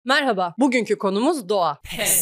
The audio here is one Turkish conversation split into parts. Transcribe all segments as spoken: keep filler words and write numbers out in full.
Merhaba, bugünkü konumuz doğa.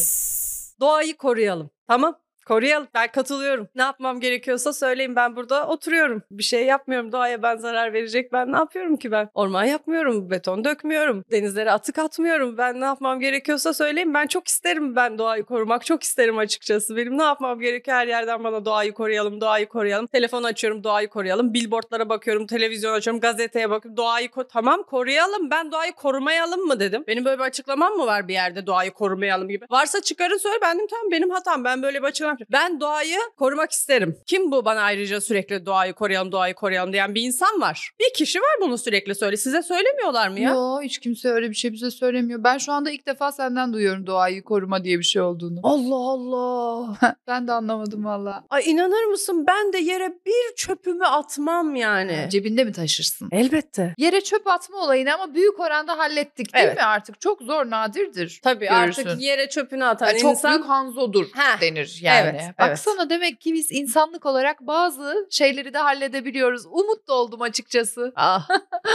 Pes. Doğayı koruyalım, tamam? Koruyalım. Ben katılıyorum. Ne yapmam gerekiyorsa söyleyin, ben burada oturuyorum. Bir şey yapmıyorum, doğaya ben zarar verecek. Ben ne yapıyorum ki ben? Orman yapmıyorum, beton dökmüyorum, denizlere atık atmıyorum. Ben ne yapmam gerekiyorsa söyleyin. Ben çok isterim ben doğayı korumak. Çok isterim açıkçası. Benim ne yapmam gerekiyor? Her yerden bana doğayı koruyalım, doğayı koruyalım. Telefon açıyorum, doğayı koruyalım. Billboardlara bakıyorum, televizyon açıyorum, gazeteye bakıyorum. Doğayı ko- tamam koruyalım. Ben doğayı korumayalım mı dedim. Benim böyle bir açıklamam mı var bir yerde, doğayı korumayalım gibi? Varsa çıkarın söyle, ben dedim tamam, benim hatam. Ben böyle bir açıklamam. Ben doğayı korumak isterim. Kim bu bana ayrıca sürekli doğayı koruyalım, doğayı koruyalım diyen bir insan var. Bir kişi var bunu sürekli söyle. Size söylemiyorlar mı ya? Yo, hiç kimse öyle bir şey bize söylemiyor. Ben şu anda ilk defa senden duyuyorum doğayı koruma diye bir şey olduğunu. Allah Allah. Ben de anlamadım valla. Ay inanır mısın? Ben de yere bir çöpümü atmam yani. Cebinde mi taşırsın? Elbette. Yere çöp atma olayını ama büyük oranda hallettik değil Evet. mi artık? Çok zor, nadirdir. Tabii Görürsün. artık yere çöpünü atan Yani çok insan... büyük Hanzo'dur Heh, denir yani. evet, evet. Baksana demek ki biz insanlık olarak bazı şeyleri de halledebiliyoruz. Umut da oldum açıkçası. Ah.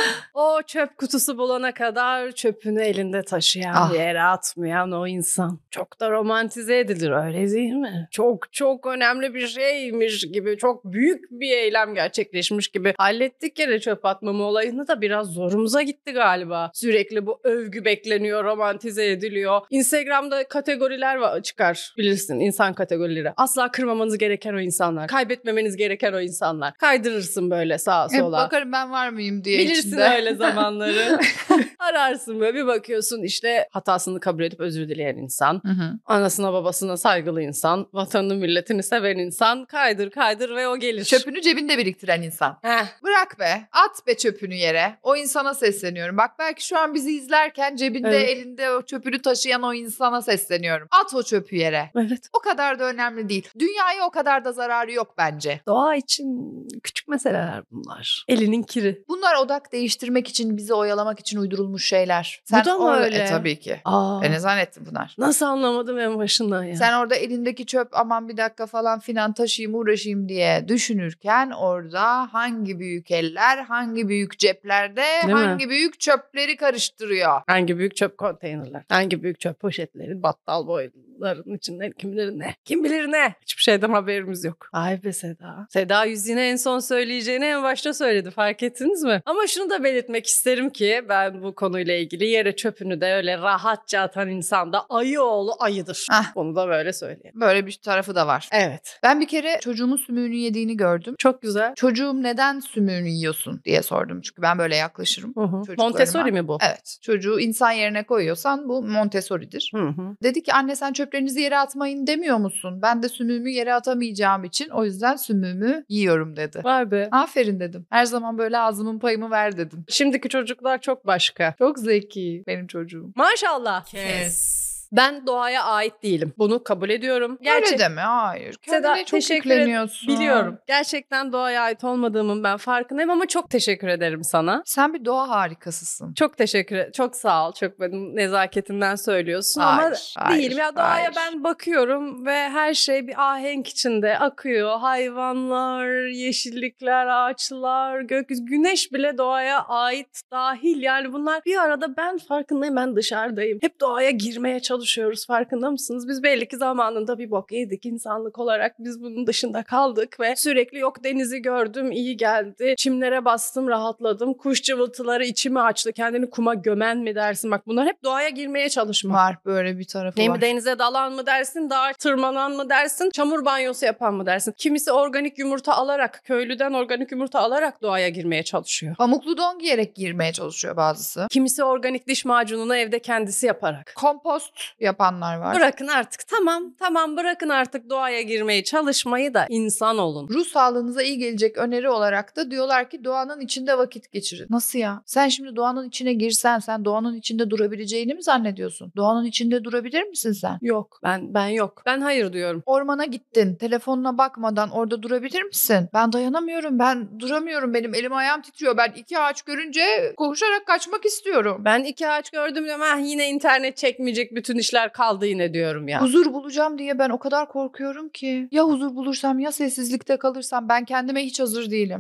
O çöp kutusu bulana kadar çöpünü elinde taşıyan, Ah. yere atmayan o insan. Çok da romantize edilir, öyle değil mi? Çok çok önemli bir şeymiş gibi, çok büyük bir eylem gerçekleşmiş gibi. Hallettik yere çöp atmama olayını da biraz zorumuza gitti galiba. Sürekli bu övgü bekleniyor, romantize ediliyor. Instagram'da kategoriler var, çıkar bilirsin, insan kategorileri. Asla kırmamanız gereken o insanlar. Kaybetmemeniz gereken o insanlar. Kaydırırsın böyle sağa Hep sola. bakarım ben var mıyım diye Bilirsin içinde. öyle zamanları. Ararsın böyle, bir bakıyorsun işte hatasını kabul edip özür dileyen insan. Hı hı. Anasına babasına saygılı insan. Vatanını milletini seven insan. Kaydır kaydır ve o gelir. Çöpünü cebinde biriktiren insan. Heh. Bırak be. At be çöpünü yere. O insana sesleniyorum. Bak belki şu an bizi izlerken cebinde Evet. elinde o çöpünü taşıyan o insana sesleniyorum. At o çöpü yere. Evet. O kadar da önemli değil. Dünyaya o kadar da zararı yok bence. Doğa için küçük meseleler bunlar. Elinin kiri. Bunlar odak değiştirmek için, bizi oyalamak için uydurulmuş şeyler. Bu da mı orada- öyle? E tabii ki. Aa, E ne zannettin bunlar? nasıl anlamadım en başından ya. Sen orada elindeki çöp aman bir dakika falan filan taşıyayım uğraşayım diye düşünürken orada hangi büyük eller hangi büyük ceplerde Değil mi? hangi büyük çöpleri karıştırıyor. Hangi büyük çöp konteynerler, hangi büyük çöp poşetleri, battal boyların içinde kim bilir ne. Kim bilir ne. Hiçbir şeyden haberimiz yok. Ay be Seda. Seda Yüzüne en son söyleyeceğini en başta söyledi, fark ettiniz mi? Ama şunu da belirtmek isterim ki ben bu konuyla ilgili yere çöpünü de öyle rahatça atan insan da ayı oğlu ayıdır. Ah. Bunu da böyle söyleyeyim. Böyle bir tarafı da var. Evet. Ben bir kere çocuğumun sümüğünü yediğini gördüm. Çok güzel. Çocuğum neden sümüğünü yiyorsun diye sordum. Çünkü ben böyle yaklaşırım. Hı hı. Çocuklarıma. Montessori mi bu? Evet. Çocuğu insan yerine koyuyorsan bu Montessori'dir. Hı hı. Dedi ki anne sen çöplerinizi yere atmayın demiyor musun? Ben de sümüğümü yere atamayacağım için o yüzden sümüğümü yiyorum dedi. Vay be. Aferin dedim. Her zaman böyle ağzımın payımı ver dedim. Şimdiki çocuklar çok başka. Çok zeki benim çocuğum. Maşallah. Kes. Ben doğaya ait değilim. Bunu kabul ediyorum. Öyle deme hayır. Seda, Kendine çok teşekkür ederim. yükleniyorsun. Biliyorum. Gerçekten doğaya ait olmadığımın ben farkındayım ama çok teşekkür ederim sana. Sen bir doğa harikasısın. Çok teşekkür ederim. Çok sağ ol. Çok benim nezaketinden söylüyorsun Hayır, ama hayır, değilim. Ya doğaya hayır. ben bakıyorum ve her şey bir ahenk içinde akıyor. Hayvanlar, yeşillikler, ağaçlar, gökyüzü, güneş bile doğaya ait, dahil. Yani bunlar bir arada, ben farkındayım, ben dışarıdayım. Hep doğaya girmeye çalışıyoruz, farkında mısınız? Biz belli ki zamanında bir bok yedik insanlık olarak. Biz bunun dışında kaldık ve sürekli yok denizi gördüm, iyi geldi. Çimlere bastım, rahatladım. Kuş cıvıltıları içimi açtı. Kendini kuma gömen mi dersin? Bak bunlar hep doğaya girmeye çalışma. Var böyle bir tarafı Ne var. mi, denize dalan mı dersin, dağa tırmanan mı dersin, çamur banyosu yapan mı dersin? Kimisi organik yumurta alarak, köylüden organik yumurta alarak doğaya girmeye çalışıyor. Pamuklu don giyerek girmeye çalışıyor bazısı. Kimisi organik diş macununu evde kendisi yaparak. Kompost yapanlar var. Bırakın artık, tamam tamam bırakın artık doğaya girmeye çalışmayı da insan olun. Ruh sağlığınıza iyi gelecek öneri olarak da diyorlar ki doğanın içinde vakit geçirin. Nasıl ya? Sen şimdi doğanın içine girsen sen doğanın içinde durabileceğini mi zannediyorsun? Doğanın içinde durabilir misin sen? Yok, ben ben yok. Ben hayır diyorum. Ormana gittin, telefonuna bakmadan orada durabilir misin? Ben dayanamıyorum, ben duramıyorum, benim elim ayağım titriyor. Ben iki ağaç görünce koşarak kaçmak istiyorum. Ben iki ağaç gördüm diyorum, ah yine internet çekmeyecek, bütün işler kaldı yine diyorum ya. Huzur bulacağım diye ben o kadar korkuyorum ki. Ya huzur bulursam ya sessizlikte kalırsam ben kendime hiç hazır değilim.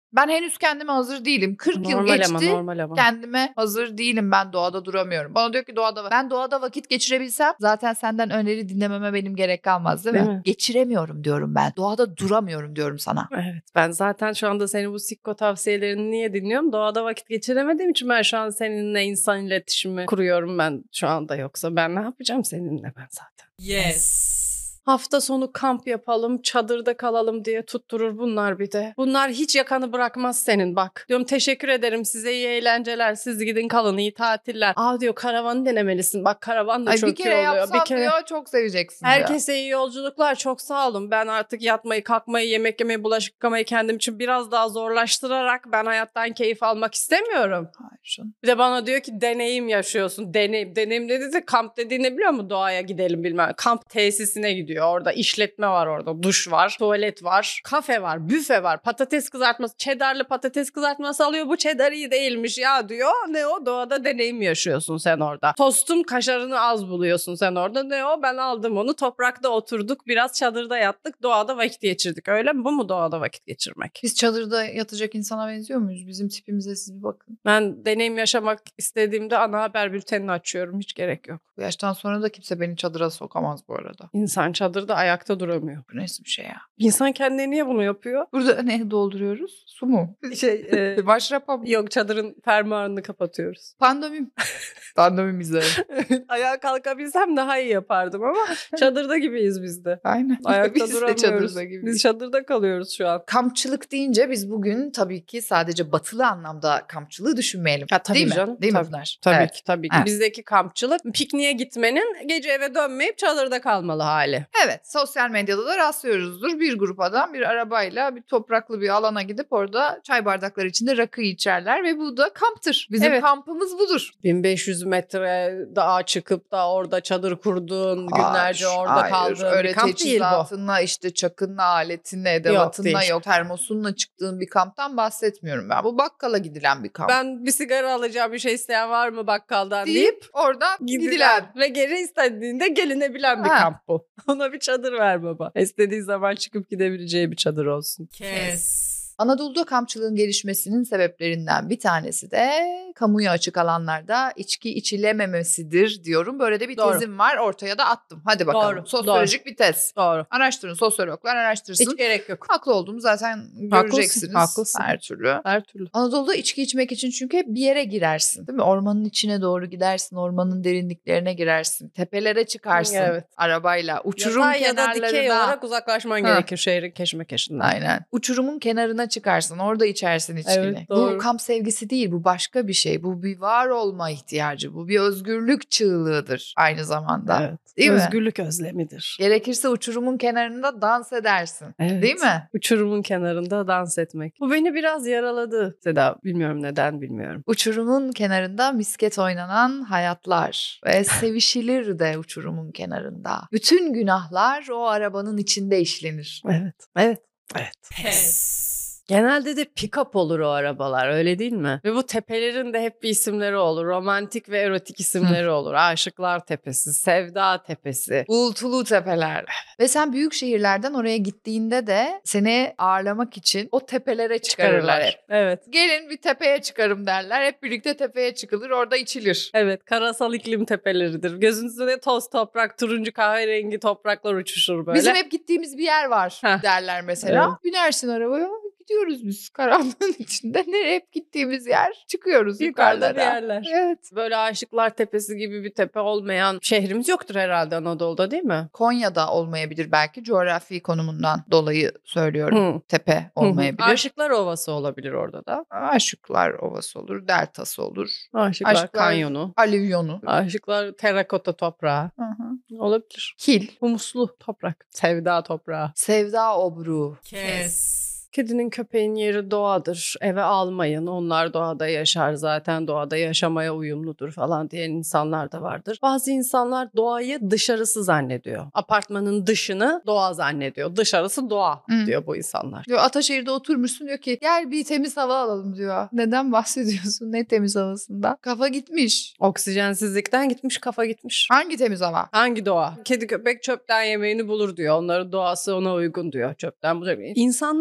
Ben henüz kendime hazır değilim. kırk yıl Normal geçti. ama normal ama. Kendime hazır değilim. Ben doğada duramıyorum. Bana diyor ki doğada ben doğada vakit geçirebilsem zaten senden öneri dinlememe benim gerek kalmaz değil, Değil mi? mi? Geçiremiyorum diyorum ben. Doğada duramıyorum diyorum sana. Evet, ben zaten şu anda senin bu sikko tavsiyelerini niye dinliyorum? Doğada vakit geçiremediğim için ben şu an seninle insan iletişimi kuruyorum ben şu anda, yoksa ben ne yapacağım seninle ben zaten. Yes. Hafta sonu kamp yapalım, çadırda kalalım diye tutturur bunlar bir de. Bunlar hiç yakanı bırakmaz senin bak. Diyorum teşekkür ederim, size iyi eğlenceler, siz gidin kalın, iyi tatiller. Aa diyor, karavanı denemelisin, bak karavan da Ay çok bir kere iyi oluyor. yapsan diyor çok seveceksin diyor. Herkese iyi yolculuklar, çok sağ olun. Ben artık yatmayı, kalkmayı, yemek yemeyi, bulaşık yıkamayı kendim için biraz daha zorlaştırarak ben hayattan keyif almak istemiyorum. Hayır canım. Bir de bana diyor ki deneyim yaşıyorsun. Deneyim. Deneyim dedi de kamp dediğini biliyor musun? Doğaya gidelim bilmem. Kamp tesisine gidiyor. Orada işletme var orada. Duş var. Tuvalet var. Kafe var. Büfe var. Patates kızartması. Cheddarlı patates kızartması alıyor. Bu cheddar iyi değilmiş ya diyor. Ne o? Doğada deneyim yaşıyorsun sen orada. Tostun kaşarını az buluyorsun sen orada. Ne o? Ben aldım onu. Toprakta oturduk. Biraz çadırda yattık. Doğada vakit geçirdik. Öyle mi? Bu mu doğada vakit geçirmek? Biz çadırda yatacak insana benziyor muyuz? Bizim tipimize siz bir bakın. Ben deneyim yaşamak istediğimde ana haber bültenini açıyorum. Hiç gerek yok. Bu yaştan sonra da kimse beni çadıra sokamaz bu arada. İnsan çadırda ayakta duramıyor. Bu nasıl bir şey ya? İnsan kendine niye bunu yapıyor? Burada ne dolduruyoruz? Su mu? Şey, e, Başrapa mı? yok, çadırın fermuarını kapatıyoruz. Pandomim. Pandomim izlerim. Ayağa kalkabilsem daha iyi yapardım ama çadırda gibiyiz biz de. Aynen. Ayakta Biz de duramıyoruz. çadırda gibiyiz. Biz çadırda kalıyoruz şu an. Kampçılık deyince biz bugün tabii ki sadece batılı anlamda kampçılığı düşünmeyelim. Ha, tabii Değil canım. mi? Değil tabii, mi Pınar? Tabii Evet. ki tabii ki. Evet. Bizdeki kampçılık pikniğe gitmenin gece eve dönmeyip çadırda kalmalı hali. Evet, sosyal medyada da rastlıyoruzdur. Bir grup adam bir arabayla bir topraklı bir alana gidip orada çay bardakları içinde rakı içerler ve bu da kamptır. Bizim Evet. kampımız budur. bin beş yüz metre dağa çıkıp da orada çadır kurdun, günlerce Hayır, orada hayır. kaldın. Öyle Bir kamp değil bu. teçhizatınla işte çakınla, aletinle, edevatınla değil. yok, termosunla çıktığın bir kamptan bahsetmiyorum ben. Bu bakkala gidilen bir kamp. Ben bir sigara alacağım, bir şey isteyen var mı bakkaldan deyip, deyip oradan gidilen gidilen. ve geri istediğinde gelinebilen bir Ha. kamp bu. Ona bir çadır ver baba. İstediği zaman çıkıp gidebileceği bir çadır olsun. Kes. Anadolu'da kampçılığın gelişmesinin sebeplerinden bir tanesi de kamuya açık alanlarda içki içilememesidir diyorum. Böyle de bir Doğru. tezim var, ortaya da attım. Hadi bakalım. Doğru, Sosyolojik bir tez. Doğru. Araştırın, sosyologlar araştırsın. Hiç gerek yok. Haklı olduğumu zaten göreceksiniz. haklısın. Her türlü. Her türlü. Anadolu'da içki içmek için çünkü hep bir yere girersin. Değil mi? Ormanın içine doğru gidersin. Ormanın derinliklerine girersin. Tepelere çıkarsın Evet. arabayla. Uçurum Yatay ya da kenarlarına. dikey olarak uzaklaşman Ha. gerekir şehrin keşmekeşinden. Aynen. Uçurumun kenarına çıkarsın. Orada içersin içkini. Evet, bu doğru. kamp sevgisi değil. Bu başka bir şey. Bu bir var olma ihtiyacı. Bu bir özgürlük çığlığıdır aynı zamanda. Evet. Değil mi? Özgürlük özlemidir. Gerekirse uçurumun kenarında dans edersin. Evet. Değil mi? Uçurumun kenarında dans etmek. Bu beni biraz yaraladı Seda. Bilmiyorum neden, bilmiyorum. Uçurumun kenarında misket oynanan hayatlar ve sevişilir de uçurumun kenarında. Bütün günahlar o arabanın içinde işlenir. Evet. Evet. Evet. Pes. Genelde de pick-up olur o arabalar, öyle değil mi? Ve bu tepelerin de hep bir isimleri olur. Romantik ve erotik isimleri olur. Aşıklar Tepesi, Sevda Tepesi. Uğultulu tepeler. Ve sen büyük şehirlerden oraya gittiğinde de seni ağırlamak için o tepelere çıkarırlar hep. Evet. Gelin bir tepeye çıkarım derler. Hep birlikte tepeye çıkılır, orada içilir. Evet, karasal iklim tepeleridir. Gözünüzde de toz toprak, turuncu kahverengi topraklar uçuşur böyle. Bizim hep gittiğimiz bir yer var Heh. derler mesela. Evet. Binersin arabaya, gidiyoruz biz karanlığın içinde. Nereye hep gittiğimiz yer, çıkıyoruz yukarıda yukarılara. bir yerler. Evet. Böyle Aşıklar Tepesi gibi bir tepe olmayan şehrimiz yoktur herhalde Anadolu'da, değil mi? Konya'da olmayabilir belki, coğrafi konumundan dolayı söylüyorum. Hı. Tepe olmayabilir. Aşıklar Ovası olabilir orada da. Aşıklar Ovası olur, deltası olur. Aşıklar, Aşıklar- Kanyonu. Alüvyonu. Aşıklar terakota toprağı. Hı hı. Olabilir. Kil. Humuslu toprak. Sevda toprağı. Sevda obruğu. Kes. Kedinin köpeğin yeri doğadır. Eve almayın. Onlar doğada yaşar. Zaten doğada yaşamaya uyumludur falan diyen insanlar da vardır. Bazı insanlar doğayı dışarısı zannediyor. Apartmanın dışını doğa zannediyor. Dışarısı doğa Hı. diyor bu insanlar. Diyor Ataşehir'de oturmuşsun, diyor ki gel bir temiz hava alalım diyor. Neden bahsediyorsun? Ne temiz havasında? Kafa gitmiş. Oksijensizlikten gitmiş, kafa gitmiş. Hangi temiz hava? Hangi doğa? Kedi köpek çöpten yemeğini bulur diyor. Onların doğası ona uygun diyor. Çöpten bulacak. İnsanlar çöp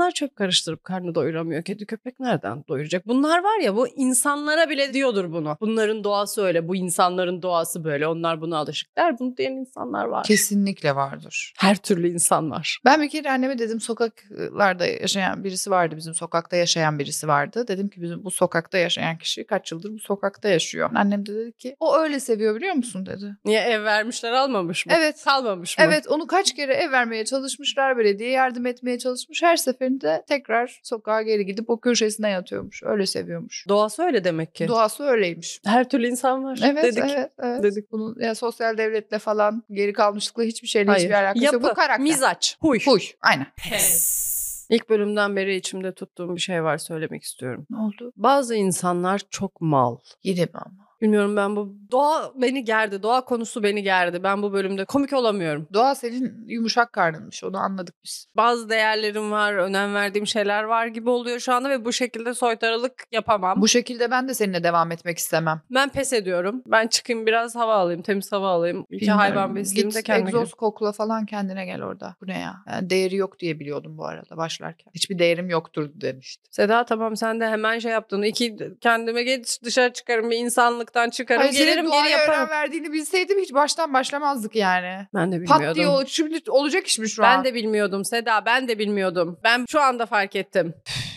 karıştırıp karnı doyuramıyor. Kedi köpek nereden doyuracak? Bunlar var ya, bu insanlara bile diyordur bunu. Bunların doğası öyle, bu insanların doğası böyle. Onlar buna alışık der. Bunu diyen insanlar var. Kesinlikle vardır. Her türlü insan var. Ben bir kere anneme dedim, sokaklarda yaşayan birisi vardı, bizim sokakta yaşayan birisi vardı. Dedim ki bizim bu sokakta yaşayan kişi kaç yıldır bu sokakta yaşıyor. Annem de dedi ki o öyle seviyor biliyor musun dedi. Niye, ev vermişler almamış mı? Evet. Kalmamış mı? Evet, onu kaç kere ev vermeye çalışmışlar, belediye yardım etmeye çalışmış. Her seferinde tekrar sokağa geri gidip o köşesine yatıyormuş. Öyle seviyormuş. Doğası öyle demek ki. Doğası öyleymiş. Her türlü insan var. Evet, dedik. evet, evet. Dedik. Bunun ya sosyal devletle falan, geri kalmışlıkla hiçbir şeyle Hayır. hiçbir alakası yok. Yapı, Bu karakter. mizaç, huy. Huy. Aynen. Pes. İlk bölümden beri içimde tuttuğum bir şey var, söylemek istiyorum. Ne oldu? Bazı insanlar çok mal. Yine mi ama? Bilmiyorum, ben bu doğa beni gerdi. Doğa konusu beni gerdi. Ben bu bölümde komik olamıyorum. Doğa senin yumuşak karnınmış. Onu anladık biz. Bazı değerlerim var, önem verdiğim şeyler var gibi oluyor şu anda ve bu şekilde soytarılık yapamam. Bu şekilde ben de seninle devam etmek istemem. Ben pes ediyorum. Ben çıkayım biraz hava alayım, temiz hava alayım. İki Bilmiyorum. hayvan besleyeyim de Git kendime egzoz kokla falan, kendine gel orada. Bu ne ya? Yani değeri yok diye biliyordum bu arada başlarken. Hiçbir değerim yoktur demişti. Seda, tamam sen de hemen şey yaptın. İki kendime geç, dışarı çıkarım, bir insanlıktan çıkarım. Hayır, senin gelirim geri doğaya yaparım. önem verdiğini bilseydim hiç baştan başlamazdık yani. Ben de Pat bilmiyordum. diye ol- şimdi olacak iş mi şu an? Ben de bilmiyordum Seda, ben de bilmiyordum. Ben şu anda fark ettim.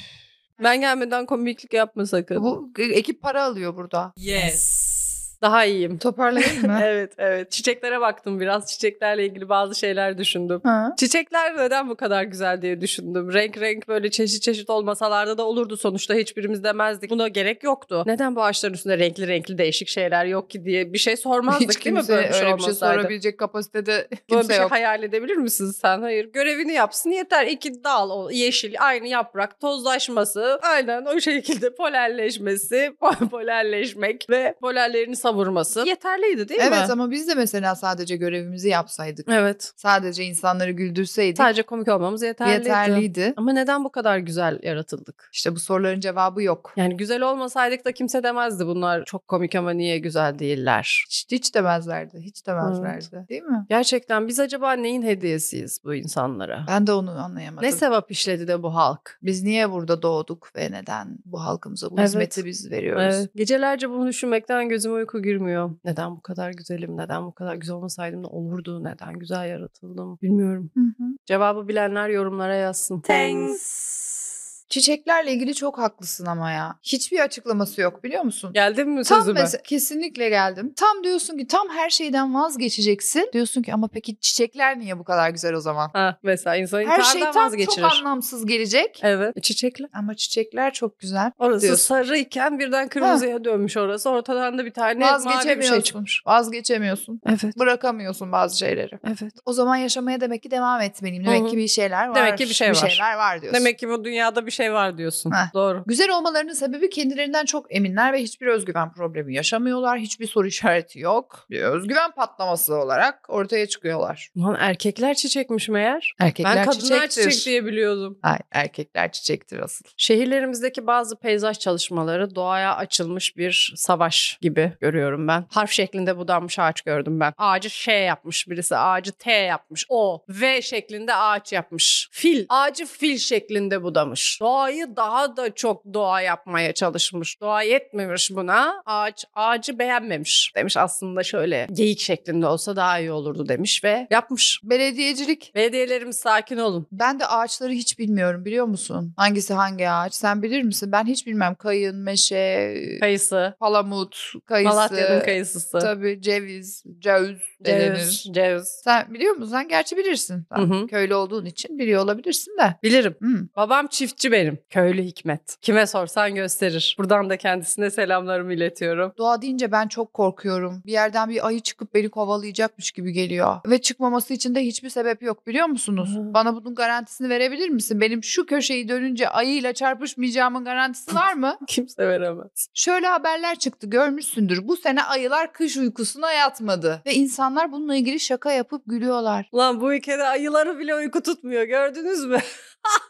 Ben gelmeden komiklik yapma sakın. Bu ekip para alıyor burada. Yes. Daha iyiyim. Toparlayayım mı? Evet, evet. Çiçeklere baktım biraz. Çiçeklerle ilgili bazı şeyler düşündüm. Ha. Çiçekler neden bu kadar güzel diye düşündüm. Renk renk böyle çeşit çeşit olmasalarda da olurdu sonuçta. Hiçbirimiz demezdik. Buna gerek yoktu. Neden bu ağaçların üstünde renkli renkli değişik şeyler yok ki diye bir şey sormazdık Hiç değil mi? kimse Böyle bir şey öyle bir şey olmasaydı. sorabilecek kapasitede Böyle kimse bir şey yok. hayal edebilir misin sen? Hayır. Görevini yapsın yeter. İki dal, o yeşil, aynı yaprak, tozlaşması, aynen o şekilde polenleşmesi, polenleşmek ve polenlerini savurması yeterliydi değil mi? Evet, ama biz de mesela sadece görevimizi yapsaydık. Evet. Sadece insanları güldürseydik Sadece komik olmamız yeterliydi. yeterliydi. Ama neden bu kadar güzel yaratıldık? İşte bu soruların cevabı yok. Yani güzel olmasaydık da kimse demezdi bunlar çok komik ama niye güzel değiller. Hiç, hiç demezlerdi. Hiç demezlerdi. Değil mi? Gerçekten biz acaba neyin hediyesiyiz bu insanlara? Ben de onu anlayamadım. Ne sevap işledi de bu halk? Biz niye burada doğduk ve neden bu halkımıza bu Evet. hizmeti biz veriyoruz? Evet. Gecelerce bunu düşünmekten gözüme uyku girmiyor. Neden bu kadar güzelim? Neden bu kadar güzel olmasaydım da olurdu? Neden güzel yaratıldım? Bilmiyorum. Hı hı. Cevabı bilenler yorumlara yazsın. Thanks. Çiçeklerle ilgili çok haklısın ama ya. Hiçbir açıklaması yok biliyor musun? Geldin mi Tam sözüme? mesela, kesinlikle geldim. Tam diyorsun ki tam her şeyden vazgeçeceksin. Diyorsun ki ama peki çiçekler niye bu kadar güzel o zaman? Ha, mesela insan Her şey intihardan tam vazgeçirir. çok anlamsız gelecek. Evet. E, çiçekler. Ama çiçekler çok güzel. Orası diyorsun. sarı iken birden kırmızıya dönmüş orası. Ortadan da bir tane mavi bir şey Vazgeçemiyorsun. çıkmış. Vazgeçemiyorsun. Evet. Bırakamıyorsun bazı şeyleri. Evet. O zaman yaşamaya demek ki devam etmeliyim. Demek Hı hı. ki bir şeyler var. Demek ki bir şey var. şeyler var diyorsun. Demek ki bu dünyada bir şey var diyorsun. Heh. Doğru. Güzel olmalarının sebebi kendilerinden çok eminler ve hiçbir özgüven problemi yaşamıyorlar. Hiçbir soru işareti yok. Bir özgüven patlaması olarak ortaya çıkıyorlar. Lan erkekler çiçekmiş meğer. Erkekler Ben kadınlar çiçektir. çiçek diye biliyordum. Hayır, erkekler çiçektir asıl. Şehirlerimizdeki bazı peyzaj çalışmaları doğaya açılmış bir savaş gibi görüyorum ben. Harf şeklinde budanmış ağaç gördüm ben. Ağacı Ş yapmış birisi, ağacı T yapmış. O, V şeklinde ağaç yapmış. Fil, ağacı fil şeklinde budamış. Doğayı daha da çok doğa yapmaya çalışmış. Doğa yetmemiş buna. Ağaç, ağacı beğenmemiş. Demiş aslında şöyle geyik şeklinde olsa daha iyi olurdu demiş ve yapmış. Belediyecilik. Belediyelerimiz sakin olun. Ben de ağaçları hiç bilmiyorum biliyor musun? Hangisi hangi ağaç? Sen bilir misin? Ben hiç bilmem. Kayın, meşe, Kayısı, palamut, kayısı. Malatya'nın kayısısı. Tabii ceviz, ceviz Ceviz, denir. ceviz. Sen biliyor musun? Sen gerçi bilirsin. Sen Hı hı. köylü olduğun için biliyor olabilirsin de. Bilirim. Hı. Babam çiftçi benim. Köylü Hikmet. Kime sorsan gösterir. Buradan da kendisine selamlarımı iletiyorum. Doğa deyince ben çok korkuyorum. Bir yerden bir ayı çıkıp beni kovalayacakmış gibi geliyor. Ve çıkmaması için de hiçbir sebep yok biliyor musunuz? Hı. Bana bunun garantisini verebilir misin? Benim şu köşeyi dönünce ayıyla çarpışmayacağımın garantisi var mı? Kimse veremez. Şöyle haberler çıktı, görmüşsündür. Bu sene ayılar kış uykusuna yatmadı. Ve insanlar bununla ilgili şaka yapıp gülüyorlar. Ulan bu ülkede ayıları bile uyku tutmuyor, gördünüz mü?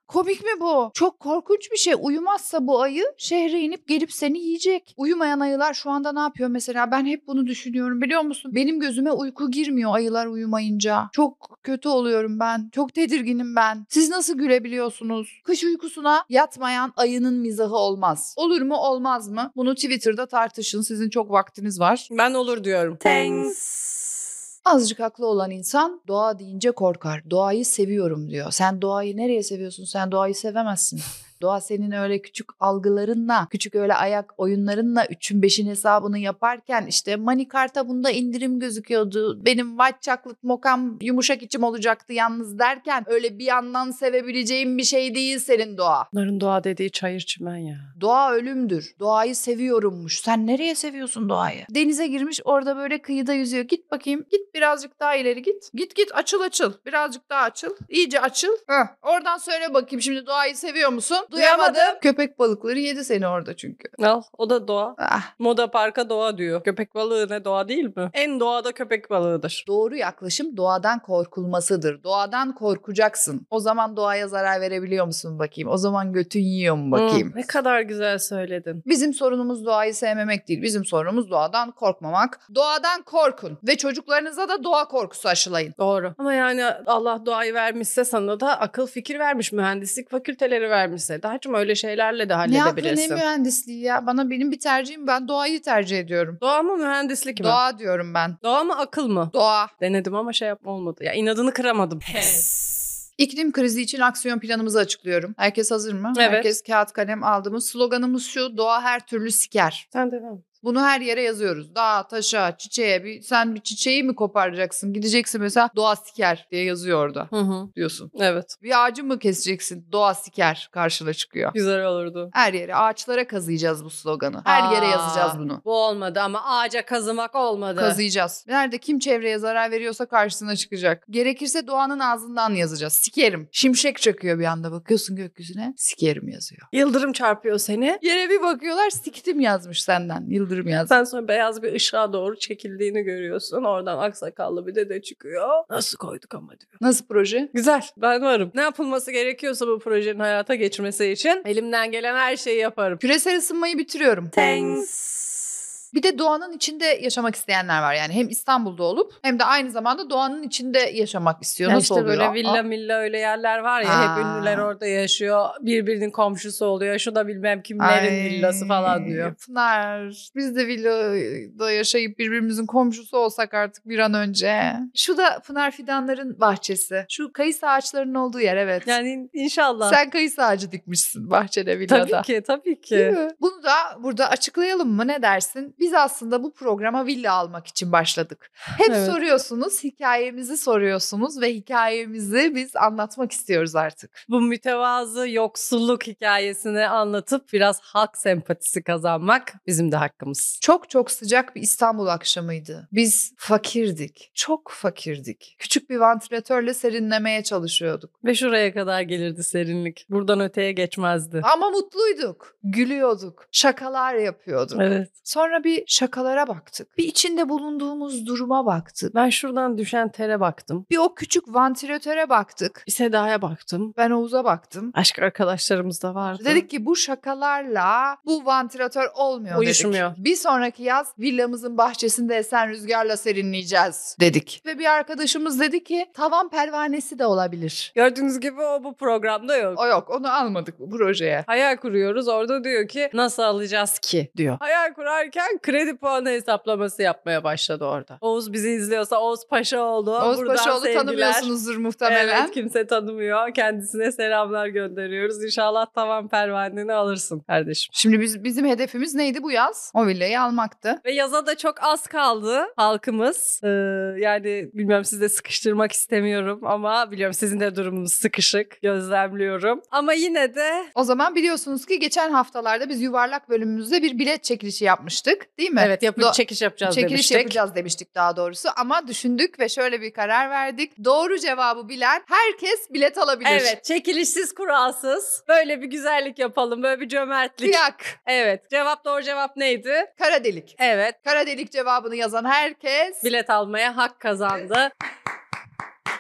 Komik mi bu? Çok korkunç bir şey. Uyumazsa bu ayı şehre inip gelip seni yiyecek. Uyumayan ayılar şu anda ne yapıyor mesela? Ben hep bunu düşünüyorum biliyor musun? Benim gözüme uyku girmiyor ayılar uyumayınca. Çok kötü oluyorum ben. Çok tedirginim ben. Siz nasıl gülebiliyorsunuz? Kış uykusuna yatmayan ayının mizahı olmaz. Olur mu olmaz mı? Bunu Twitter'da tartışın. Sizin çok vaktiniz var. Ben olur diyorum. Thanks. Azıcık haklı olan insan doğa deyince korkar. Doğayı seviyorum diyor. Sen doğayı nereye seviyorsun? Sen doğayı sevemezsin. Doğa senin öyle küçük algılarınla, küçük öyle ayak oyunlarınla üçün beşin hesabını yaparken işte Manikarta bunda indirim gözüküyordu. Benim white chocolate mokam yumuşak içim olacaktı yalnız derken öyle bir yandan sevebileceğim bir şey değil senin doğa. Bunların doğa dediği çayır çimen ya. Doğa ölümdür. Doğayı seviyorummuş. Sen nereye seviyorsun doğayı? Denize girmiş orada böyle kıyıda yüzüyor. Git bakayım. Git birazcık daha ileri git. Git git açıl açıl. Birazcık daha açıl. İyice açıl. Heh. Oradan söyle bakayım şimdi doğayı seviyor musun? Duyamadım. Köpek balıkları yedi seni orada çünkü. Al, o da doğa. Ah. Moda parka doğa diyor. Köpek balığı ne, doğa değil mi? En doğada köpek balığıdır. Doğru yaklaşım doğadan korkulmasıdır. Doğadan korkacaksın. O zaman doğaya zarar verebiliyor musun bakayım? O zaman götün yiyor mu bakayım? Hı, ne kadar güzel söyledin. Bizim sorunumuz doğayı sevmemek değil. Bizim sorunumuz doğadan korkmamak. Doğadan korkun ve çocuklarınıza da doğa korkusu aşılayın. Doğru. Ama yani Allah doğayı vermişse sana da akıl fikir vermiş. Mühendislik fakülteleri vermişse. Dahacım öyle şeylerle de Ne aklı ne halledebilirsin. mühendisliği ya? Bana benim bir tercihim, ben doğayı tercih ediyorum. Doğa mı mühendislik mi? Doğa diyorum ben. Doğa mı akıl mı? Doğa. Denedim ama şey yapma olmadı. Ya inadını kıramadım. Pes. İklim krizi için aksiyon planımızı açıklıyorum. Herkes hazır mı? Evet. Herkes kağıt kalem aldı mı? Sloganımız şu: doğa her türlü siker. Sen devam. Bunu her yere yazıyoruz. Dağa, taşa, çiçeğe. Bir, sen bir çiçeği mi koparacaksın? Gideceksin mesela, doğa siker diye yazıyor orada. Hı hı. Diyorsun. Evet. Bir ağacı mı keseceksin? Doğa siker karşına çıkıyor. Güzel olurdu. Her yere ağaçlara kazıyacağız bu sloganı. Her yere Aa, yazacağız bunu. Bu olmadı ama ağaca kazımak olmadı. Kazıyacağız. Nerede kim çevreye zarar veriyorsa karşısına çıkacak. Gerekirse doğanın ağzından yazacağız. Sikerim. Şimşek çakıyor bir anda, bakıyorsun gökyüzüne. Sikerim yazıyor. Yıldırım çarpıyor seni. Yere bir bakıyorlar, siktim yazmış senden. Yıldırım yazmış. Sen sonra beyaz bir ışığa doğru çekildiğini görüyorsun. Oradan aksakallı bir dede çıkıyor. Nasıl koyduk ama diyor. Nasıl proje? Güzel, ben varım. Ne yapılması gerekiyorsa bu projenin hayata geçmesi için elimden gelen her şeyi yaparım. Küresel ısınmayı bitiriyorum. Thanks. Bir de doğanın içinde yaşamak isteyenler var. Yani hem İstanbul'da olup hem de aynı zamanda doğanın içinde yaşamak istiyor. Ya Nasıl işte oluyor? böyle villa Aa, milla öyle yerler var ya, Aa. hep ünlüler orada yaşıyor. Birbirinin komşusu oluyor. Şu da bilmem kimlerin ay, villası falan diyor. Pınar, biz de villada yaşayıp birbirimizin komşusu olsak artık bir an önce. Şu da Pınar Fidanların bahçesi. Şu kayısı ağaçlarının olduğu yer, evet. Yani inşallah. Sen kayısı ağacı dikmişsin bahçede, villada. Tabii ki, tabii Değil ki. mi? Bunu da burada açıklayalım mı, ne dersin? Biz aslında bu programa villa almak için başladık. Hep Evet. soruyorsunuz, hikayemizi soruyorsunuz ve hikayemizi biz anlatmak istiyoruz artık. Bu mütevazı yoksulluk hikayesini anlatıp biraz halk sempatisi kazanmak bizim de hakkımız. Çok çok sıcak bir İstanbul akşamıydı. Biz fakirdik. Çok fakirdik. Küçük bir vantilatörle serinlemeye çalışıyorduk. Ve şuraya kadar gelirdi serinlik. Buradan öteye geçmezdi. Ama mutluyduk. Gülüyorduk. Şakalar yapıyorduk. Evet. Sonra bir şakalara baktık. Bir içinde bulunduğumuz duruma baktık. Ben şuradan düşen tere baktım. Bir o küçük vantilatöre baktık. Bir Seda'ya baktım. Ben Oğuz'a baktım. Başka arkadaşlarımız da vardı. Dedik ki bu şakalarla bu vantilatör olmuyor Uyuşmuyor. dedik. Bir sonraki yaz villamızın bahçesinde esen rüzgarla serinleyeceğiz dedik. Ve bir arkadaşımız dedi ki tavan pervanesi de olabilir. Gördüğünüz gibi o bu programda yok. O yok, onu almadık bu projeye. Hayal kuruyoruz. Orada diyor ki nasıl alacağız ki diyor. Hayal kurarken kredi puanı hesaplaması yapmaya başladı orada. Oğuz bizi izliyorsa Oğuz Paşaoğlu. Oğuz Buradan Paşaoğlu sevgiler. tanımıyorsunuzdur muhtemelen. Evet, kimse tanımıyor. Kendisine selamlar gönderiyoruz. İnşallah tavan pervaneni alırsın kardeşim. Şimdi biz, bizim hedefimiz neydi bu yaz? O villayı almaktı. Ve yaza da çok az kaldı halkımız. Ee, yani bilmiyorum, sizi de sıkıştırmak istemiyorum ama biliyorum sizin de durumunuz sıkışık. Gözlemliyorum. Ama yine de O zaman biliyorsunuz ki geçen haftalarda biz yuvarlak bölümümüzde bir bilet çekilişi yapmıştık, değil mi? evet yapıp Do- çekiş yapacağız Çekiliş demiştik. yapacağız demiştik daha doğrusu, ama düşündük ve şöyle bir karar verdik. Doğru cevabı bilen herkes bilet alabilir. Evet, çekilişsiz, kuralsız. Böyle bir güzellik yapalım, böyle bir cömertlik. Kıyak. Evet, cevap doğru cevap neydi? Kara delik. Evet, Kara delik cevabını yazan herkes bilet almaya hak kazandı.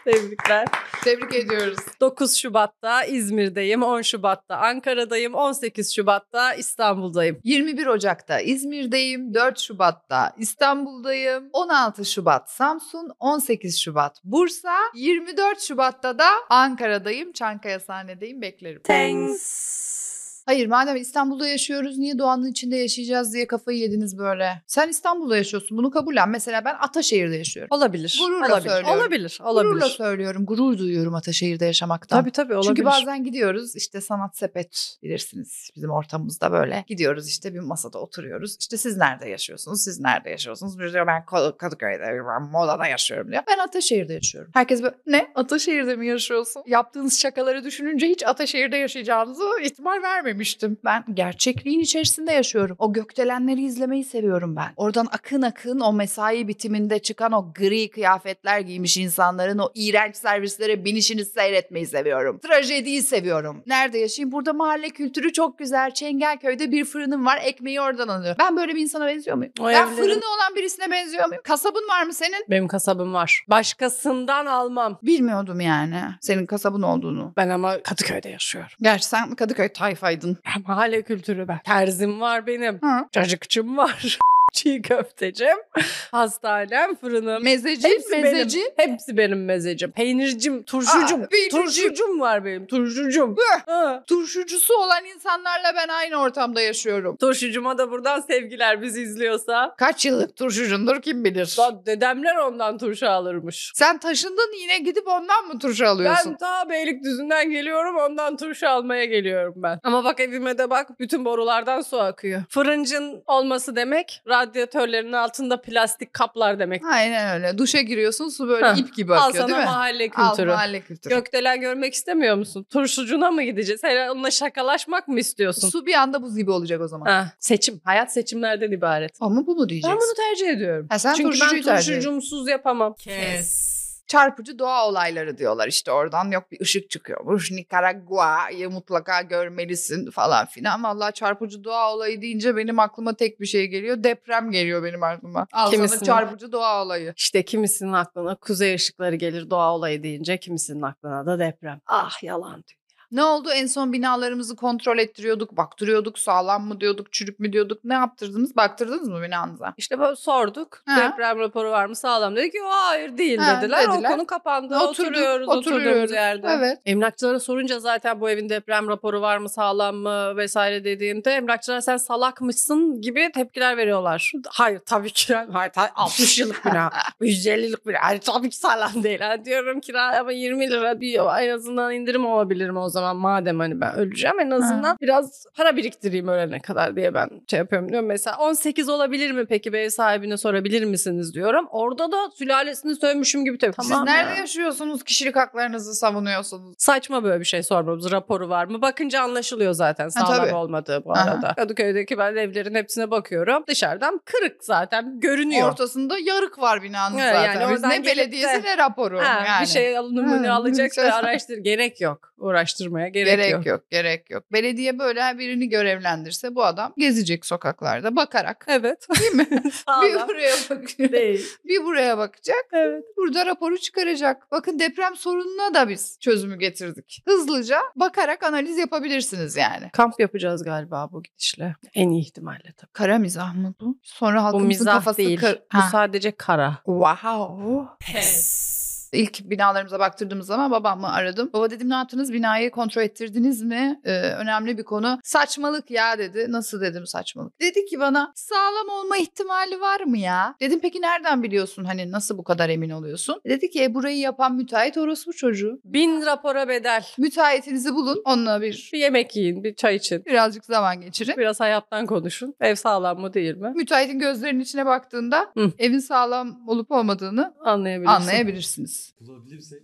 Tebrikler. Tebrik ediyoruz. dokuz Şubat'ta İzmir'deyim, on Şubat'ta Ankara'dayım, on sekiz Şubat'ta İstanbul'dayım. yirmi bir Ocak'ta İzmir'deyim, dört Şubat'ta İstanbul'dayım, on altı Şubat Samsun, on sekiz Şubat Bursa, yirmi dört Şubat'ta da Ankara'dayım, Çankaya sahnedeyim, beklerim. Thanks. Hayır, madem İstanbul'da yaşıyoruz niye doğanın içinde yaşayacağız diye kafayı yediniz böyle. Sen İstanbul'da yaşıyorsun, bunu kabullen. Mesela ben Ataşehir'de yaşıyorum. Olabilir. Gururla olabilir. söylüyorum. Olabilir. Olabilir. Gururla söylüyorum, gurur duyuyorum Ataşehir'de yaşamaktan. Tabii tabii olabilir. Çünkü bazen gidiyoruz işte sanat sepet bilirsiniz bizim ortamımızda böyle. Gidiyoruz işte bir masada oturuyoruz. İşte siz nerede yaşıyorsunuz? Siz nerede yaşıyorsunuz? Bir diyor ben Kadıköy'de, ben Moda'da yaşıyorum diyor. Ben Ataşehir'de yaşıyorum. Herkes böyle ne? Ataşehir'de mi yaşıyorsun? Yaptığınız şakaları düşününce hiç Ataşehir'de yaşayacağınızı ihtimal vermemiştim. Ben gerçekliğin içerisinde yaşıyorum. O gökdelenleri izlemeyi seviyorum ben. Oradan akın akın o mesai bitiminde çıkan o gri kıyafetler giymiş insanların o iğrenç servislere binişini seyretmeyi seviyorum. Trajediyi seviyorum. Nerede yaşayayım? Burada mahalle kültürü çok güzel. Çengelköy'de bir fırınım var. Ekmeği oradan alıyorum. Ben böyle bir insana benziyor muyum? O Ben evlerin- fırını olan birisine benziyor muyum? Kasabın var mı senin? Benim kasabım var. Başkasından almam. Bilmiyordum yani senin kasabın olduğunu. Ben ama Kadıköy'de yaşıyorum. Gerçi sen Kadıköy tayfaydın. Ya, mahalle kültürü ben. Terzim var benim. Hı. Cacıkçım var. Çiğ köftecim. Hastanem, fırınım. Mezeci, Hepsi mezeci. benim. Hepsi benim mezecim. Peynircim, turşucum. Aa, peynirci. Turşucum var benim. Turşucum. Ha. Turşucusu olan insanlarla ben aynı ortamda yaşıyorum. Turşucuma da buradan sevgiler bizi izliyorsa. Kaç yıllık turşucundur kim bilir. Lan dedemler ondan turşu alırmış. Sen taşındın yine gidip ondan mı turşu alıyorsun? Ben ta Beylikdüzü'nden geliyorum, ondan turşu almaya geliyorum ben. Ama bak evime de bak, bütün borulardan su akıyor. Fırıncın olması demek radyatörlerin altında plastik kaplar demek. Aynen öyle. Duşa giriyorsun su böyle Heh. ip gibi Al akıyor sana değil mi? mahalle Al kültürü. mahalle kültürü. Gökdelen görmek istemiyor musun? Turşucuna mı gideceğiz? Sen onunla şakalaşmak mı istiyorsun? Su bir anda buz gibi olacak o zaman. Ha, seçim. Hayat seçimlerden ibaret. Ama bu mu Ben diyeceksin? bunu tercih ediyorum. Ha, sen Çünkü ben turşucuyu tercih turşucumsuz yapamam. Kes. Çarpıcı doğa olayları diyorlar işte oradan yok bir ışık çıkıyormuş. Nikaragua'yı mutlaka görmelisin falan filan. Vallahi çarpıcı doğa olayı deyince benim aklıma tek bir şey geliyor. Deprem geliyor benim aklıma. Al sana Kimisinin? çarpıcı doğa olayı. İşte kimisinin aklına kuzey ışıkları gelir doğa olayı deyince, kimisinin aklına da deprem. Ah yalan diyor. Ne oldu? En son binalarımızı kontrol ettiriyorduk, baktırıyorduk, sağlam mı diyorduk, çürük mü diyorduk. Ne yaptırdınız? Baktırdınız mı binanıza? İşte böyle sorduk. Ha. Deprem raporu var mı sağlam? Dedi ki hayır değil Ha, dediler. dediler. O konu kapandı. Oturduk, oturuyoruz oturuyoruz. oturduğumuz yerde. Evet. Emlakçılara sorunca zaten bu evin deprem raporu var mı sağlam mı vesaire dediğimde emlakçılar sen salakmışsın gibi tepkiler veriyorlar. Hayır tabii ki. Hayır tabii, altmış yıllık bina. yüz ellilik bina. Hayır tabii ki sağlam değil. Yani diyorum kira ama yirmi lira bir en azından indirim olabilir mi o zaman madem hani ben öleceğim en azından Ha. biraz para biriktireyim ölene kadar diye ben şey yapıyorum diyorum. Mesela on sekiz olabilir mi peki bir ev sahibine sorabilir misiniz diyorum. Orada da sülalesini sövmüşüm gibi tabii. Siz Tamam nerede ya. yaşıyorsunuz? Kişilik haklarınızı savunuyorsunuz. Saçma böyle bir şey sormamız. Raporu var mı? Bakınca anlaşılıyor zaten sağlam tabii. olmadığı bu Aha. arada. Kadıköy'deki ben evlerin hepsine bakıyorum. Dışarıdan kırık zaten görünüyor. Ortasında yarık var binanın Evet, zaten. yani Biz oradan ne gelip belediyesi de- ne raporu. Ha, yani. Bir şey alınımını Ha, alacaksa bir şey- araştır. Gerek yok. Uğraştırmaya gerek, Gerek yok. yok. gerek yok. Belediye böyle birini görevlendirse bu adam gezecek sokaklarda bakarak. Evet. Değil mi? bir Sağlam. buraya bakacak. Değil. Bir buraya bakacak. Evet. Burada raporu çıkaracak. Bakın deprem sorununa da biz çözümü getirdik. Hızlıca bakarak analiz yapabilirsiniz yani. Kamp yapacağız galiba bu gidişle. En iyi ihtimalle tabii. Kara mizah mı bu? Sonra Bu halkımızın mizah kafası değil. kar- Bu Ha. sadece kara. Wow. Pes. İlk binalarımıza baktırdığımız zaman babamı aradım. Baba dedim ne yaptınız? Binayı kontrol ettirdiniz mi? Ee, önemli bir konu. Saçmalık ya dedi. Nasıl dedim saçmalık? Dedi ki bana sağlam olma ihtimali var mı ya? Dedim peki nereden biliyorsun? Hani nasıl bu kadar emin oluyorsun? Dedi ki e, burayı yapan müteahhit orospu çocuğu. Bin rapora bedel. Müteahhitinizi bulun. Onunla bir Bir yemek yiyin, bir çay için. birazcık zaman geçirin. Biraz hayattan konuşun. Ev sağlam mı değil mi? Müteahhitin gözlerinin içine baktığında Hı. evin sağlam olup olmadığını Anlayabilirsin. anlayabilirsiniz. Bulabilirsek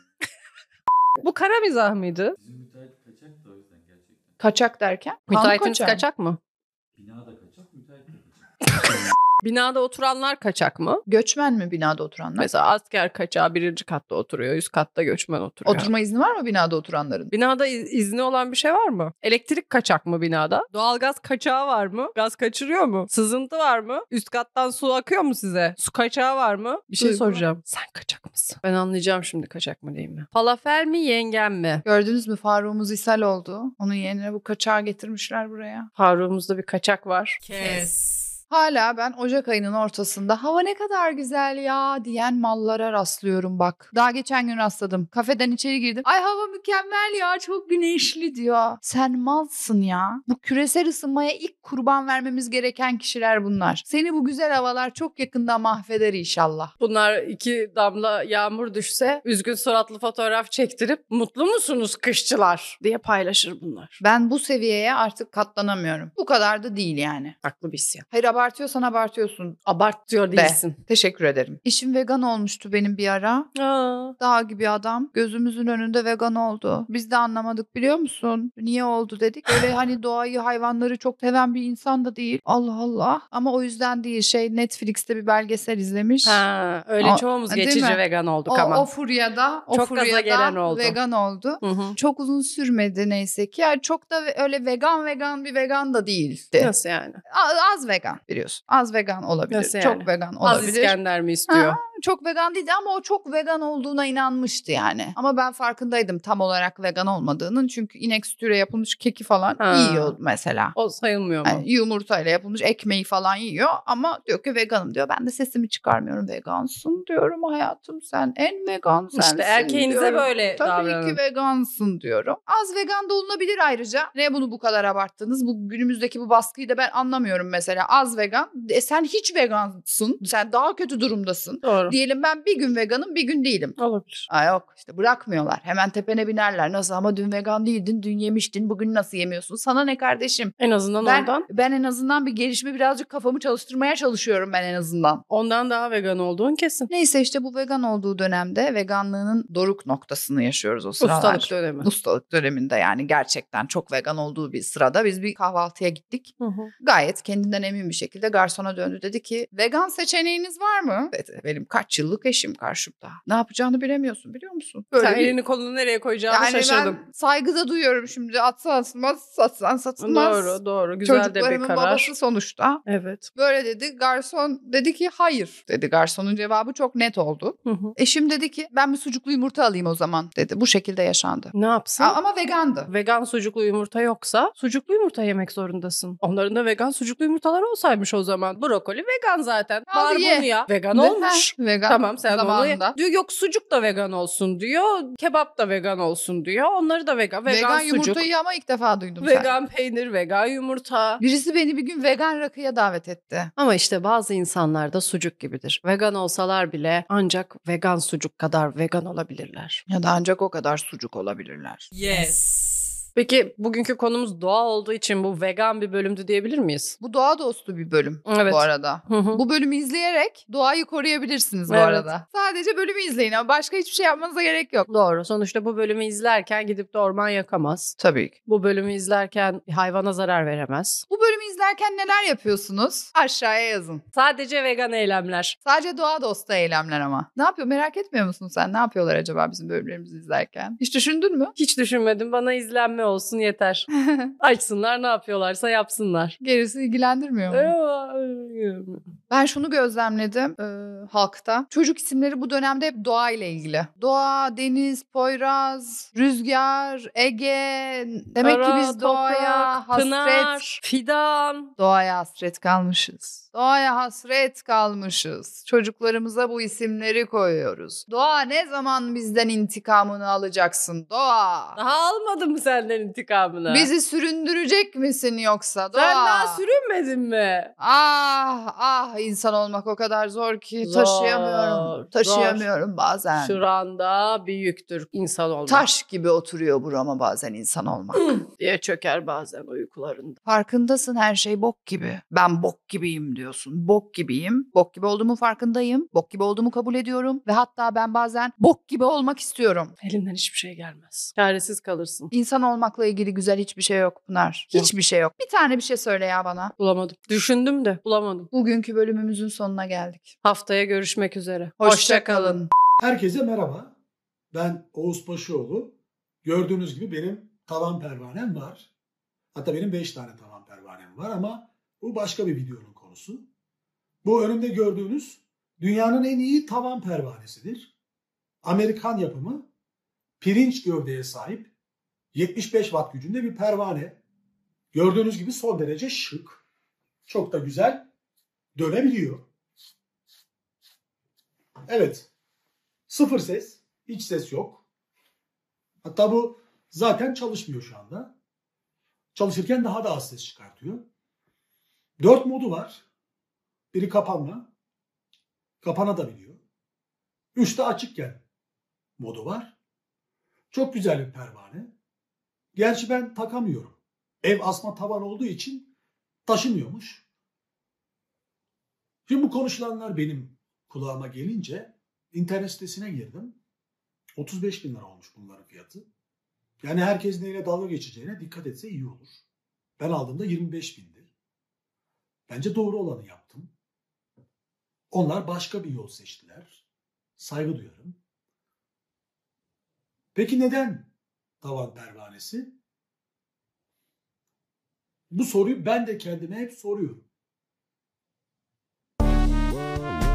Bu kara mizah mıydı? bizim müteahhit kaçak da o yüzden gerçekten. Kaçak derken? Kanun Müteahhitiniz kaçağı. kaçak mı? Bina da kaçak, müteahhit de kaçak. Binada oturanlar kaçak mı? Göçmen mi binada oturanlar? Mesela asker kaçağı birinci katta oturuyor, üst katta göçmen oturuyor. Oturma izni var mı binada oturanların? Binada iz- izni olan bir şey var mı? Elektrik kaçak mı binada? Doğalgaz kaçağı var mı? Gaz kaçırıyor mu? Sızıntı var mı? Üst kattan su akıyor mu size? Su kaçağı var mı? Bir şey Duygu. soracağım. Sen kaçak mısın? Ben anlayacağım şimdi kaçak mı değil mi? Falafel mi yengem mi? Gördünüz mü Faruk'umuz ishal oldu. Onun yerine bu kaçağı getirmişler buraya. Faruk'umuzda bir kaçak var. Kes. Hala ben Ocak ayının ortasında hava ne kadar güzel ya diyen mallara rastlıyorum bak. Daha geçen gün rastladım. Kafeden içeri girdim. Ay hava mükemmel ya, çok güneşli diyor. Sen malsın ya. Bu küresel ısınmaya ilk kurban vermemiz gereken kişiler bunlar. Seni bu güzel havalar çok yakında mahveder inşallah. Bunlar iki damla yağmur düşse üzgün suratlı fotoğraf çektirip mutlu musunuz kışçılar diye paylaşır bunlar. Ben bu seviyeye artık katlanamıyorum. Bu kadar da değil yani. Haklı bir isyan. Hayır, abartıyorsan abartıyorsun. Abartıyor Be. değilsin. Teşekkür ederim. İşim vegan olmuştu benim bir ara. Aa, Dağ gibi adam gözümüzün önünde vegan oldu. Biz de anlamadık, biliyor musun? Niye oldu dedik. Öyle hani doğayı, hayvanları çok seven bir insan da değil. Allah Allah. Ama o yüzden değil, şey Netflix'te bir belgesel izlemiş. ha, öyle O- çoğumuz değil geçici mi? vegan olduk O, ama. o furyada, o Çok gaza furyada gelen oldu. vegan oldu. Hı hı. Çok uzun sürmedi neyse ki. Yani çok da öyle vegan vegan bir vegan da değildi. Nasıl yani? A- Az vegan biliyorsun. Az vegan olabilir. Nasıl yani? Çok vegan Az olabilir. İskender mi istiyor? Ha, çok vegan değildi ama o çok vegan olduğuna inanmıştı yani. Ama ben farkındaydım tam olarak vegan olmadığının. Çünkü inek sütüyle yapılmış keki falan Ha. yiyor mesela. O sayılmıyor mu? Yani yumurtayla yapılmış ekmeği falan yiyor ama diyor ki veganım diyor. Ben de sesimi çıkarmıyorum. Vegansın diyorum hayatım, sen en vegan sensin İşte erkeğinize diyorum. böyle Tabii davranın. ki vegansın diyorum. Az vegan da olunabilir ayrıca. Ne bunu bu kadar abarttınız? Bu günümüzdeki bu baskıyı da ben anlamıyorum mesela. Az vegan. E sen hiç vegansın. Sen daha kötü durumdasın. Doğru. Diyelim ben bir gün veganım, bir gün değilim. Olabilir. Aa yok işte bırakmıyorlar. Hemen tepene binerler. Nasıl ama dün vegan değildin, dün yemiştin, bugün nasıl yemiyorsun? Sana ne kardeşim? En azından Ben, ondan. ben en azından bir gelişme, birazcık kafamı çalıştırmaya çalışıyorum ben en azından. Ondan daha vegan olduğun kesin. Neyse işte bu vegan olduğu dönemde veganlığının doruk noktasını yaşıyoruz o sıralar. Ustalık dönemi. Ustalık döneminde yani gerçekten çok vegan olduğu bir sırada biz bir kahvaltıya gittik. Hı hı. Gayet kendinden emin bir şekilde garsona döndü, dedi ki vegan seçeneğiniz var mı? Dedi. Benim kaç yıllık eşim karşımda. Ne yapacağını bilemiyorsun, biliyor musun? Böyle Sen bir- elini kolunu nereye koyacağını yani şaşırdım. ben saygı da duyuyorum şimdi. Atsan atılmaz, satsan satılmaz. Doğru doğru. Güzel de bir Çocuklarımın karar. babası sonuçta. Evet. Böyle dedi. Garson dedi ki hayır dedi. Garsonun cevabı çok net oldu. Hı hı. Eşim dedi ki ben bir sucuklu yumurta alayım o zaman dedi. Bu şekilde yaşandı. Ne yapsın? A- ama vegandı. Vegan sucuklu yumurta yoksa sucuklu yumurta yemek zorundasın. Onların da vegan sucuklu yumurtaları olsaymış o zaman. Brokoli vegan zaten. Al Bari ye. bunu ya. Vegan Ve- olmuş. Heh, vegan Tamam sen onu ye. zamanında. Diyor yok sucuk da vegan olsun diyor. Kebap da vegan olsun diyor. Onları da vegan. Vegan, Vegan sucuk. yumurtayı ama ilk defa duydum sen. Vegan peynir, vegan yumurta. Birisi beni bir gün vegan rakıya davet etti. Ama işte bazı insanlar da sucuk gibidir. Vegan olsalar bile ancak vegan sucuk kadar vegan olabilirler. Ya da ancak o kadar sucuk olabilirler. Yes. Peki bugünkü konumuz doğa olduğu için bu vegan bir bölümdü diyebilir miyiz? Bu doğa dostu bir bölüm Evet. bu arada. Hı hı. Bu bölümü izleyerek doğayı koruyabilirsiniz bu Evet. arada. Sadece bölümü izleyin ama başka hiçbir şey yapmanıza gerek yok. Doğru. Sonuçta bu bölümü izlerken gidip de orman yakamaz. Tabii ki. Bu bölümü izlerken bir hayvana zarar veremez. Bu bölümü izlerken neler yapıyorsunuz? Aşağıya yazın. Sadece vegan eylemler. Sadece doğa dostu eylemler ama. Ne yapıyor, merak etmiyor musun sen? Ne yapıyorlar acaba bizim bölümlerimizi izlerken? Hiç düşündün mü? Hiç düşünmedim. Bana izlenme olsun yeter. Açsınlar ne yapıyorlarsa yapsınlar. Gerisi ilgilendirmiyor mu? Ben şunu gözlemledim e, halkta. Çocuk isimleri bu dönemde hep doğa ile ilgili. Doğa, deniz, Poyraz, Rüzgar, Ege. Demek ki Kara, biz doğaya toprak, hasret, Pınar, Fidan. doğaya hasret kalmışız. Doğaya hasret kalmışız. Çocuklarımıza bu isimleri koyuyoruz. Doğa ne zaman bizden intikamını alacaksın? Doğa. Daha almadın mı senden intikamını? Bizi süründürecek misin yoksa? Doğa. Sen daha sürünmedin mi? Ah ah, insan olmak o kadar zor ki Zor, taşıyamıyorum. Taşıyamıyorum bazen. Şuranda büyüktür insan olmak. Taş gibi oturuyor burama bazen insan olmak. diye çöker bazen uykularında. Farkındasın, her şey bok gibi. Ben bok gibiyim diyorsun. Bok gibiyim. Bok gibi olduğumun farkındayım. Bok gibi olduğumu kabul ediyorum. Ve hatta ben bazen bok gibi olmak istiyorum. Elinden hiçbir şey gelmez. Çaresiz kalırsın. İnsan olmakla ilgili güzel hiçbir şey yok Pınar. Yok. Hiçbir şey yok. Bir tane bir şey söyle ya bana. Bulamadım. Düşündüm de bulamadım. Bugünkü bölüm bölümümüzün sonuna geldik. Haftaya görüşmek üzere. Hoşça kalın. Herkese merhaba. Ben Oğuz Paşaoğlu. Gördüğünüz gibi benim tavan pervanem var. Hatta benim beş tane tavan pervanem var ama bu başka bir videonun konusu. Bu önümde gördüğünüz dünyanın en iyi tavan pervanesidir. Amerikan yapımı, pirinç gövdeye sahip, yetmiş beş watt gücünde bir pervane. Gördüğünüz gibi son derece şık. Çok da güzel dönebiliyor. Evet. Sıfır ses. Hiç ses yok. Hatta bu zaten çalışmıyor şu anda. Çalışırken daha da az ses çıkartıyor. Dört modu var. Biri kapanma. Kapanabiliyor. Üçte açıkken modu var. Çok güzel bir pervane. Gerçi ben takamıyorum. Ev asma tavan olduğu için taşımıyormuş. Şimdi bu konuşulanlar benim kulağıma gelince internet sitesine girdim. otuz beş bin lira olmuş bunların fiyatı. Yani herkes neyle dalga geçeceğine dikkat etse iyi olur. Ben aldığımda yirmi beş bindi. Bence doğru olanı yaptım. Onlar başka bir yol seçtiler. Saygı duyarım. Peki neden tavan pervanesi? Bu soruyu ben de kendime hep soruyorum.